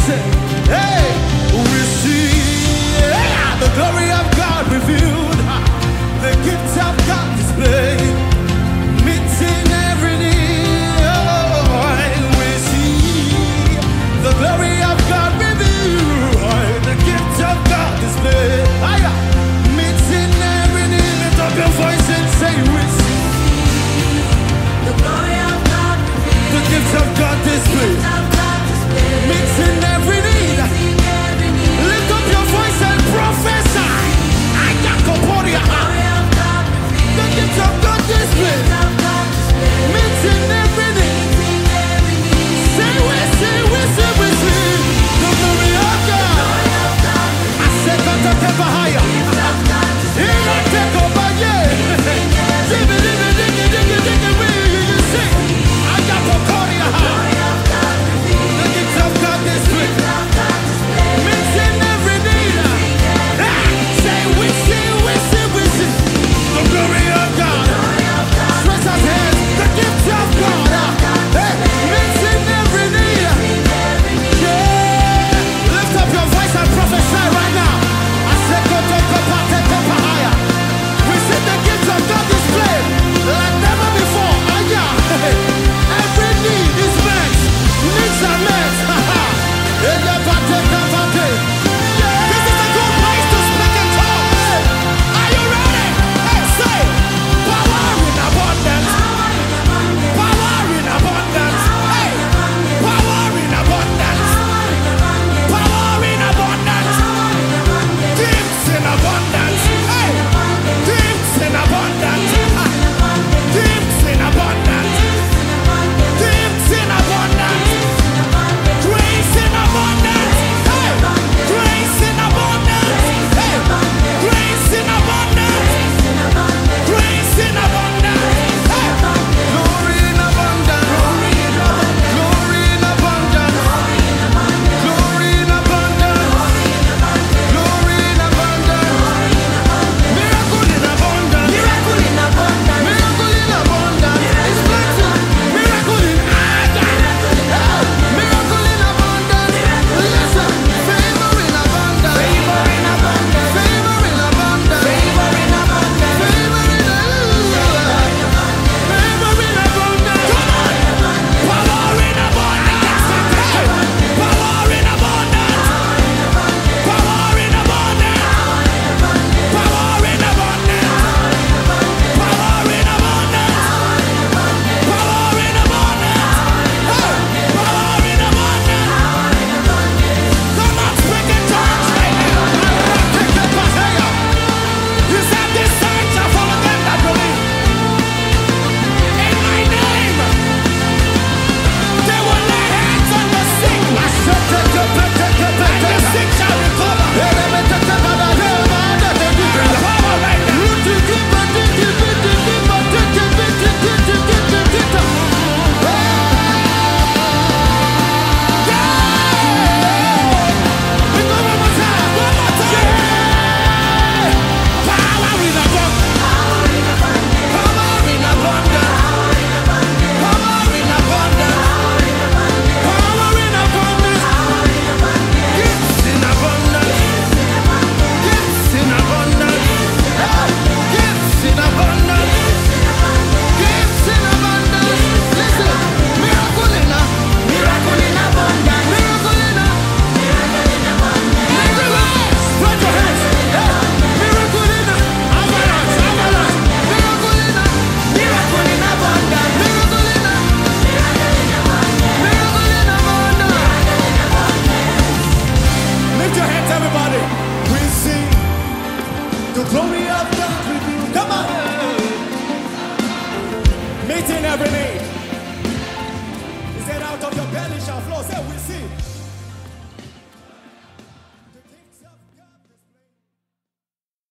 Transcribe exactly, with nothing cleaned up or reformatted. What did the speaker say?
Listen, hey, we see yeah, the glory of God revealed, the gifts of God displayed, meeting every need. Oh, we see the glory of God revealed, the gifts of God displayed, meeting every need. Lift up your voice and say, we see The glory of God revealed, the gifts of God displayed, of God displayed, meeting every need. meeting every need. Lift up your voice and prophesy. I got Koporia. Glory of God revealed, The gifts of God displayed, of God displayed, meeting every need. meeting every need. Say we see, we see, we see the glory of God. Glory of God I said, "Got to take a higher." revealed, of God He displayed, not take over, yeah. Diggy, diggy, diggy, diggy, diggy, we you see. I got Koporia. glory of God revealed, The gifts of God displayed, of God displayed, meeting every need. Ah, say we see, we see, we see the glory of God. glory of God Stretch out hands, the gifts of God. Hey, meeting every need. every need. Yeah. Lift up your voice and prophesy right now. I said, go to go pa- take up a higher. We see the gifts of God displayed like never before. Ah, yeah. Every need is met. Needs are met. Ha, ha. Yeah, yeah, pa- take up a day. This is a good place to speak in tongues. Are you ready? Hey, say, power in abundance. Power in abundance. Hey, power in abundance. Power in abundance. Gifts in abundance. Hey, gifts in abundance. Ah, gifts in abundance. Gifts in abundance. Grace in abundance. Hey, grace in abundance. Hey, grace in abundance. Grace in abundance. Hey, glory in abundance. Glory in abundance. Glory in abundance. Glory in abundance. Miracle in abundance. Miracle in abundance, Miracle in abundance. It's plenty. Miracle in abundance. Miracle in abundance. Listen, favor in abundance. favor in abundance, Favor in abundance. favor in abundance, Favor in abundance. Favor in abundance. Come on. Power in abundance. Hey. Power in abundance. Power in abundance. Power in abundance. Power in abundance. Power in abundance. Hey. Power in abundance. Come on, speak in tongues right now. Take it back here. You said this sign shall follow them that believe. In my name, they will lay hands on the sick. I shall take it back, take it back, and the sick shall recover. Power right now. We go one more time, one more time. Power in abundance. Power in abundance. Power in abundance. Power in abundance. Gifts in abundance. Gifts in abundance. Gifts in abundance. Gifts in abundance. Listen, miracle in a miracle in abundance, miracle in a miracle in abundance, everywhere. Spread your hands. Hey, miracle in a avalanche, avalanche. Miracle in a miracle in abundance, miracle in a miracle in abundance, miracle in abundance. Lift your hands, everybody. We sing the glory of God revealed. Come on. Meeting every need. He said, out of your belly shall flow. Say, we see.